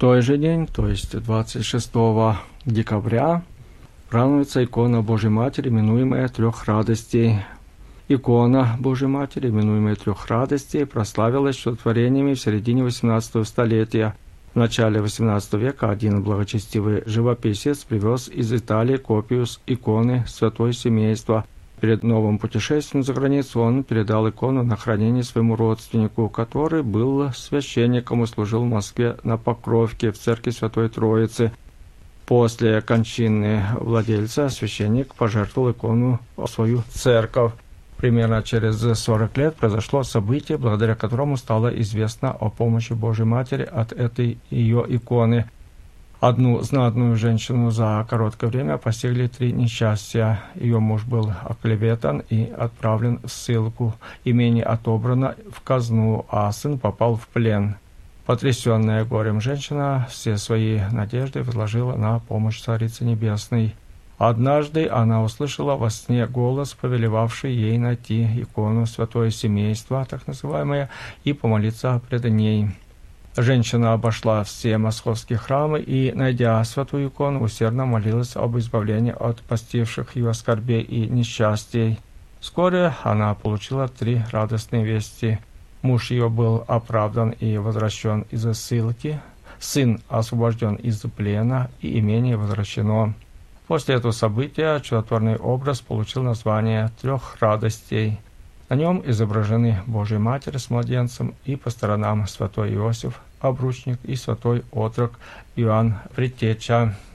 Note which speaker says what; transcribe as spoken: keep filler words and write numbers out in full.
Speaker 1: той же день, то есть двадцать шестого декабря, празднуется икона Божьей Матери, именуемая «Трех радостей». Икона Божьей Матери, именуемая «Трех радостей», прославилась чудотворениями в середине восемнадцатого столетия. В начале восемнадцатого века один благочестивый живописец привез из Италии копию с иконы Святое Семейство. Перед новым путешествием за границу он передал икону на хранение своему родственнику, который был священником и служил в Москве на Покровке в церкви Святой Троицы. После кончины владельца священник пожертвовал икону в свою церковь. Примерно через сорок лет произошло событие, благодаря которому стало известно о помощи Божьей Матери от этой ее иконы. Одну знатную женщину за короткое время постигли три несчастья. Ее муж был оклеветан и отправлен в ссылку. Имение отобрано в казну, а сын попал в плен. Потрясенная горем женщина все свои надежды возложила на помощь Царицы Небесной. Однажды она услышала во сне голос, повелевавший ей найти икону Святое Семейство, так называемое, и помолиться пред ней. Женщина обошла все московские храмы и, найдя святую икону, усердно молилась об избавлении от постигших ее скорбей и несчастий. Вскоре она получила три радостные вести. Муж ее был оправдан и возвращен из ссылки, сын освобожден из плена, и имение возвращено. После этого события чудотворный образ получил название «Трех радостей». На нем изображены Божья Матерь с младенцем и по сторонам святой Иосиф, обручник, и святой отрок Иоанн Предтеча.